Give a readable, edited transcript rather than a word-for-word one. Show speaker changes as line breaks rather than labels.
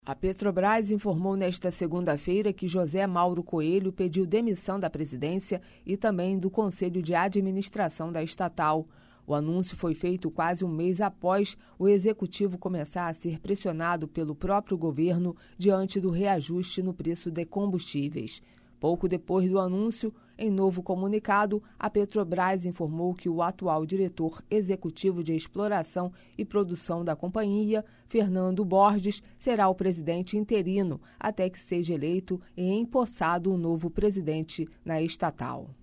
A Petrobras informou nesta segunda-feira que José Mauro Coelho pediu demissão da presidência e também do Conselho de Administração da estatal. O anúncio foi feito quase um mês após o executivo começar a ser pressionado pelo próprio governo diante do reajuste no preço de combustíveis. Pouco depois do anúncio, em novo comunicado, a Petrobras informou que o atual diretor executivo de exploração e produção da companhia, Fernando Borges, será o presidente interino até que seja eleito e empossado um novo presidente na estatal.